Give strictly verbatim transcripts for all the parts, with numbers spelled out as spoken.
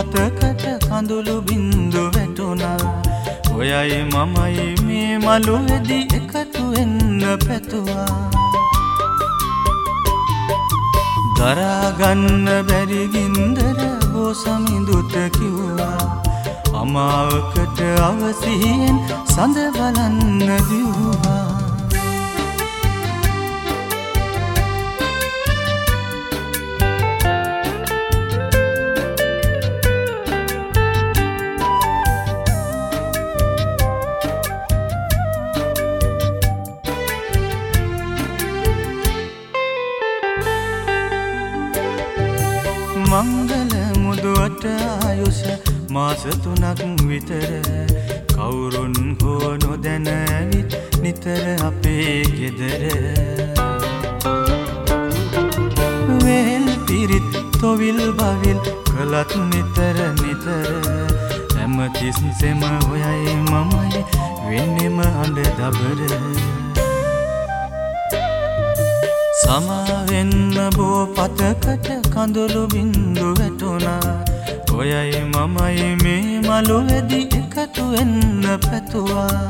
පතකට කඳුළු බින්දු වැටුණා. ඔයයි මමයි මේ මළුවේදි එකතු වෙන්න පැතුවා. දරා ගන්න බැරි ගින්දර බෝසමිඳුට කිව්වා. අමාවකට අවසියෙන් සඳ බලන්න දිව්වා. මංගල මුදුවට ආයුෂ මාස තුනක් විතර කවුරුන් හෝ නොදැන ඇවිත් නිතර අපේ ගෙදර. වෙල් පිරිත් තොවිල් බවිල් කළත් නිතර නිතර හැමතිස්සෙම ඔයයි මමයි වෙන්නෙම අඬ දබර. සමාවෙන්න බෝ පතකට කඳුළු බින්දු වැටුණා. ඔයයි මමයි මේ මළුවේදි එකතු වෙන්න පැතුවා.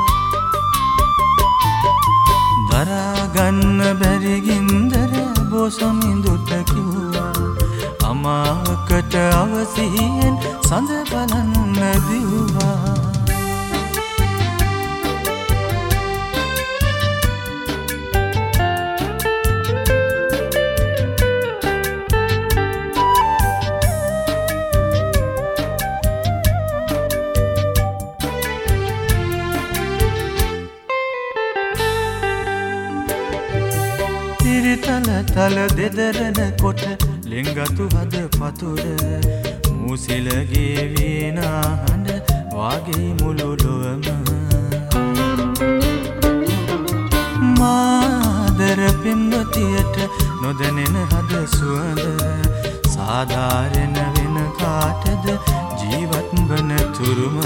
දරා ගන්න බැරි ගින්දර බෝසමිඳුට කිව්වා. අමාවකට අවසියෙන් සඳ බලන්න දිව්වා. තල තල දෙදරන කොට ලෙංගතු හද පතුර මූසිලගේ වීණා හඬ වාගේ මුළු ලොවම. මාදර පෙම්වතියට නොදැනෙන හද සුවඳ සාධාරණ වෙන කාටද ජීවත් වන තුරුම.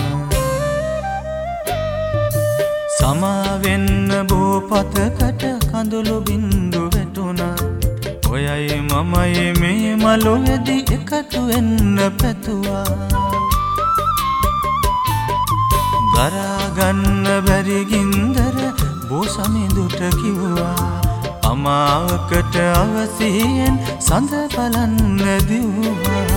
සමාවෙන්න බෝ පතකට කඳුළු බින්දු වැටුණා. ඔයයි මමයි මේ මළුවේදි එකතු වෙන්න පැතුවා. දරා ගන්න බැරි ගින්දර බෝසමිඳුට කිව්වා. අමාවකට අවසියෙන් සඳ බලන්න දිව්වා.